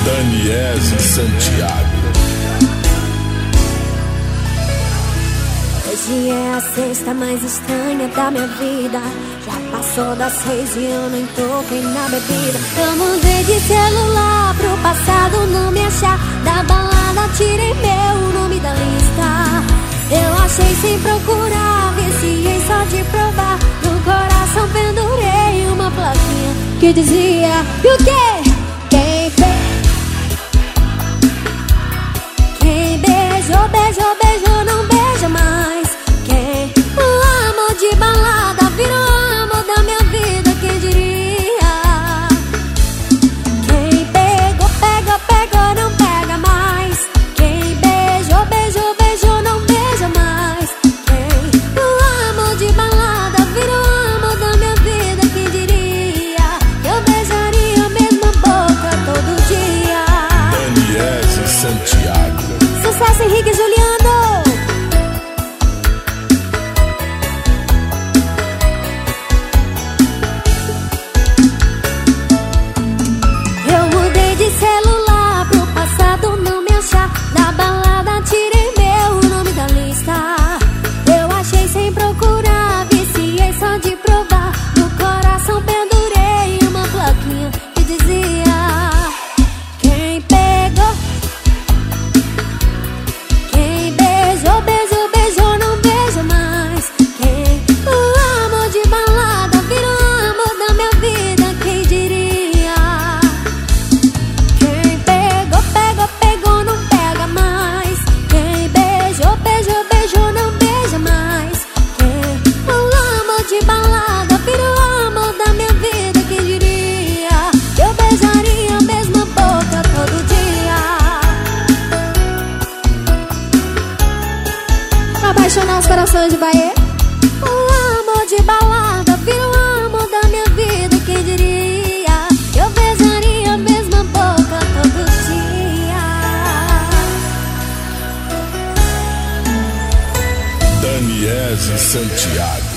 Daniese Santiago. Hoje é a sexta mais estranha da minha vida. Já passou das 6 e eu nem toquei na bebida. Eu mudei de celular pro passado não me achar. Da balada tirei meu nome da lista. Eu achei sem procurar, viciei só de provar. No coração pendurei uma plaquinha que dizia: e o quê? Quem beijou, beijou, beijou, não beija mais. Quem o amor de balada virou amor da minha vida, quem diria? Quem pegou, pegou, pegou, não pega mais. Quem beijou, beijou, beijou, não beija mais. Quem o amor de balada virou amor da minha vida, quem diria? Eu beijaria a mesma boca todo dia. Daniese Santiago. Sucesso, Henrique e Juliano. Eu mudei de celular pro passado não me achar. Da balada tirei meu nome da lista. Eu achei sem procurar, viciei só de provar. No coração pendurei uma plaquinha que dizia: quem pegou, quem beijou, beijou, beijou, não beija mais. Quem o amor de balada virou amor da minha vida, quem diria? Quem pegou, pegou, pegou, não pega mais. Quem beijou, beijou, beijou, não beija mais. Quem o amor de balada virou amor da minha vida, quem diria? Eu beijaria a mesma boca todo dia. Apaixonar os corações de Bahia. O amor de balada virou amor da minha vida, quem diria? Eu beijaria a mesma boca todo dia. Daniese Santiago.